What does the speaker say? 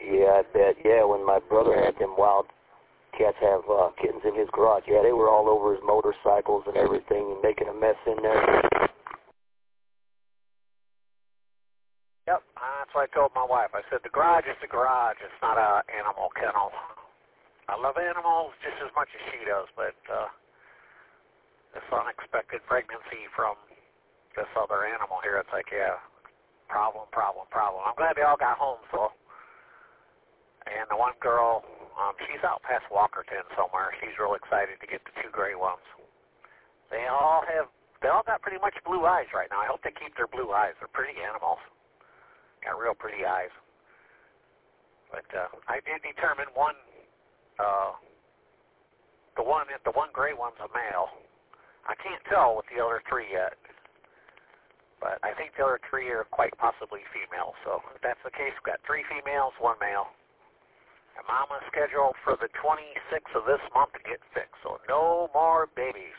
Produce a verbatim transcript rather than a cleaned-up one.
Yeah, I bet. Yeah, when my brother had them wild cats have uh, kittens in his garage, yeah, they were all over his motorcycles and everything and making a mess in there. Yep, that's what I told my wife. I said the garage is the garage. It's not an animal kennel. I love animals just as much as she does, but uh, this unexpected pregnancy from this other animal here, it's like, yeah, problem, problem, problem. I'm glad they all got home, so. And the one girl, um, she's out past Walkerton somewhere. She's real excited to get the two gray ones. They all have, they all got pretty much blue eyes right now. I hope they keep their blue eyes. They're pretty animals. Got real pretty eyes. But uh, I did determine one, uh, the one, the one gray one's a male. I can't tell with the other three yet. But I think the other three are quite possibly female. So if that's the case, we've got three females, one male. And Mama's scheduled for the twenty-sixth of this month to get fixed. So no more babies.